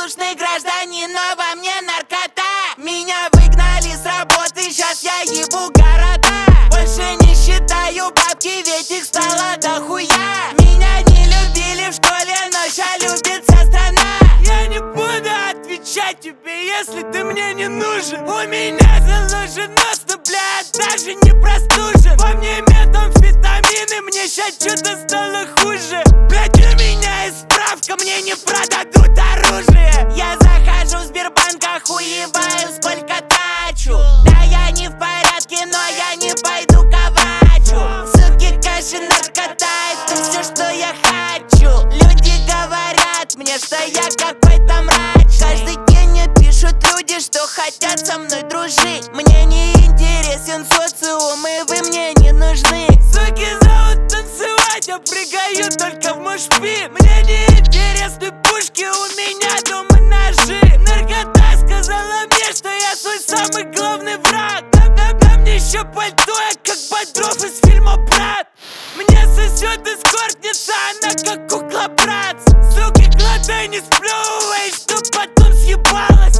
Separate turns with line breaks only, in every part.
законопослушный гражданин, но во мне наркота. Меня выгнали с работы, сейчас я ебу города. Больше не считаю бабки, ведь их стало дохуя. Меня не любили в школе, но ща любит вся страна. Я не буду отвечать тебе, если ты мне не нужен. У меня заложен нос, но, блядь, даже не простужен. Во мне метамфетамины, мне щас что-то стало хуже. Блядь, у меня есть справка, мне не продадут оружие. Я захожу в Сбербанк, охуеваю, сколько трачу. Да я не в порядке, но я не пойду ковачу. Суки, каши, наркота, это все, что я хочу. Люди говорят мне, что я какой-то мрач. Каждый день мне пишут люди, что хотят со мной дружить. Мне не интересен социум, и вы мне не нужны. Суки зовут танцевать, я прыгаю только в мошпи. Мне не интересны пушки, у меня дома ножи. Наркота сказала мне, что я свой самый главный враг. Да мне еще пальто, я как Бодров из фильма «Брат». Мне сосет эскортница, она как кукла брат. Суки, глотай, не сплевывай, чтоб потом съебалась.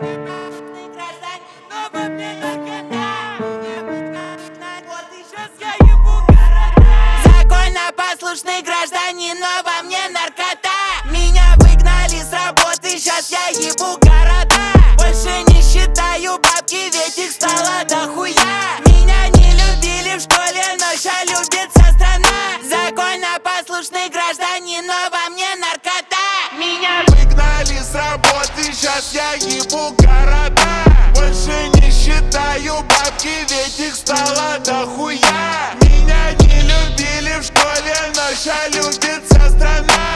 Но во мне наркота. Вот и сейчас я ебу города. Законопослушный гражданин, но во мне наркота. Меня выгнали с работы, сейчас я ебу города. Больше не считаю бабки, ведь их стало дохуя. Меня не любили в школе, но ща любит вся страна. Законопослушный гражданин, но во мне наркота. Меня
выгнали с работы, сейчас я ебу города. Больше не считаю бабки, ведь их стало дохуя. Меня не любили в школе, но ща любит вся страна.